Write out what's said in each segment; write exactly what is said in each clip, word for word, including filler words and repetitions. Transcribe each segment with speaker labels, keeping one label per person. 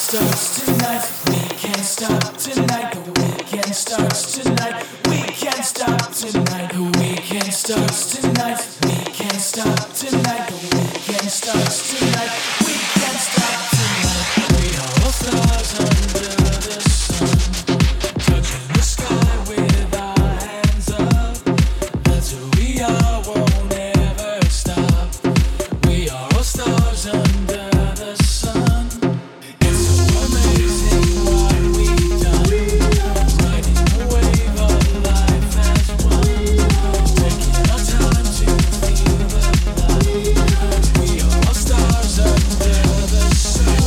Speaker 1: starts tonight. We can't stop tonight. The weekend starts tonight. We can't stop tonight. The weekend starts tonight. We can't stop tonight. The weekend starts tonight. We can't stop tonight. We are all stars under the sun, touching the sky with our hands up. That's who we are. Won't ever stop. We are all stars under the sun. It's so amazing what we've done, riding the wave of life as one, taking our time to feel the light. We are all stars under the sun.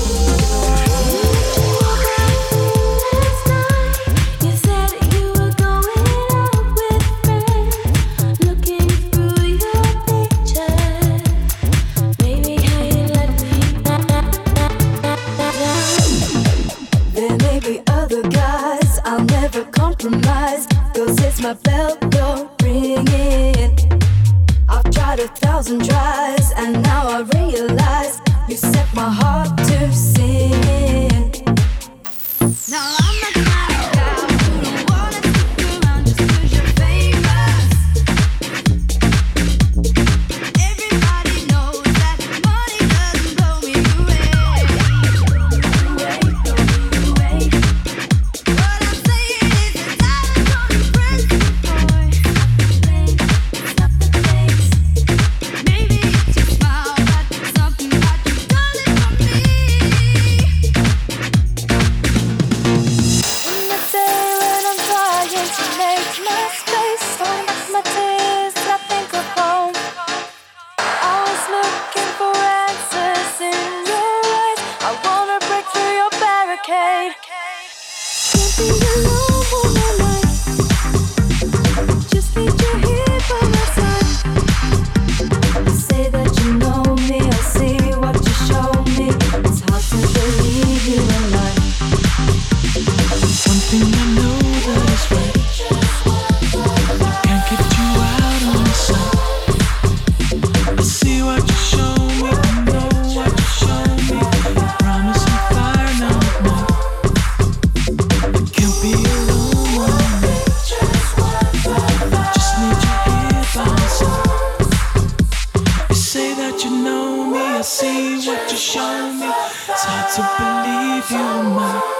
Speaker 2: Last night you said you were going out with friends, looking through your pictures. Maybe how you let me down. There may be other guys, I'll never compromise, 'cause it's my bell door ringing. I've tried a thousand tries, and now I realize you set my heart to sing. Now I'm not the kind of guy who don't wanna stick around just 'cause you're famous. Everybody knows that money doesn't blow me away. Away, away. What I'm saying is that I was on the principle, boy. It's not the face. Maybe it's your smile, that's something that you've done it for me. In the day when I'm trying to make my space, hold back my tears, I think of home. Always looking for answers in your eyes. I wanna break through your barricade. Can't be alone all my life. Just need you here by my side. You say that you know me, I see what you show me. It's hard to believe you in life.
Speaker 1: One thing I know that is right, can't get you out on the sun. I see what you show me, I know what you show me. Promise and fire now at night. I can't be alone one night. Just need you here by my side. You say that you know me, I see what you show me. It's hard to believe you were mine.